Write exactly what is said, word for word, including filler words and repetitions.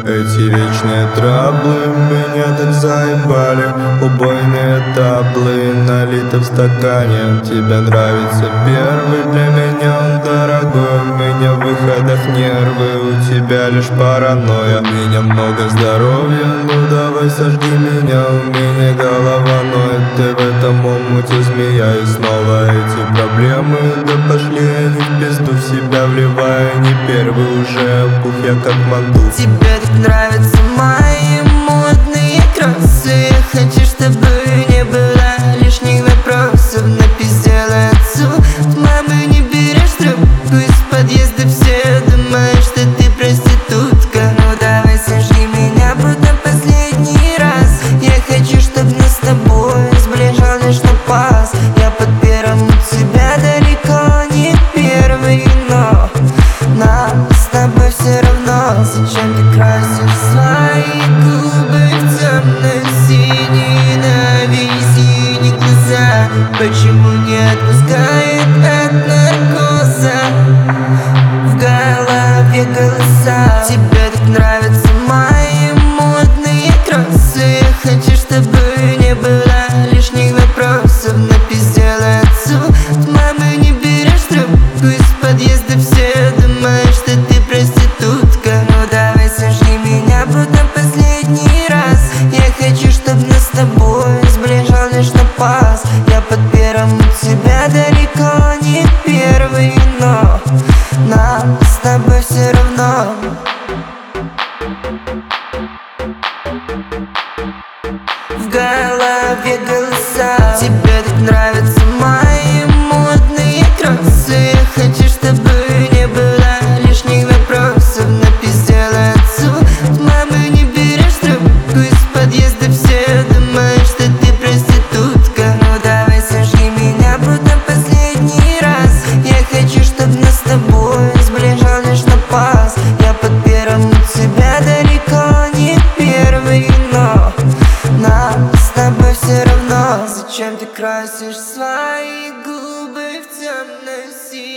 Эти вечные траблы меня так заебали. Убойные таблы налиты в стакане. Тебе нравится первый, для меня он дорогой. У меня в выходах нервы, у тебя лишь паранойя. У меня много здоровья, ну давай сожги меня. У меня голова ноет, ты в этом омуте змея. И снова эти проблемы, да пошли они в пизду. В себя вливая, не первый уже пух, я как манду. Тебе так нравятся мои модные кроссы. Я хочу, чтобы не было лишних вопросов. Напиздела отцу, от мамы не берешь трубку. Из подъезда все думают, что ты проститутка. Ну давай сожги меня, будто последний раз. Я хочу, чтобы нас с тобой сближал лишь на пас. Я под первым у тебя далеко не первый, но нам с тобой все равно. Зачем ты красишь свои губы в темно-синие, на синие глаза? Почему не отпускает от наркоза? В голове голоса. Тебе так нравятся мои модные кроссы. Я хочу, чтобы не было лишних вопросов. Напиздела отцу, от мамы не берешь трубку. Из подъезда все думают, что ты проститутка. Ну давай сожги меня, будто последний раз. Я хочу, чтобы нас с тобой сближал лишь на пас. Я под первым у тебя далеко не первый, но нам с тобой все равно. В голове голоса. Тебе так нравятся мои модные кроссы. Я хочу, чтобы не было лишних вопросов. Напиздела отцу, от мамы не берешь трубку. Из подъезда все думают, что ты проститутка. Ну давай сожги меня, будто последний раз. Я хочу, чтобы нас с тобой сближал лишь на пас. Я под первым у тебя далеко не первый, но нам с тобой все равно. Зачем ты красишь свои губы в темно-синие?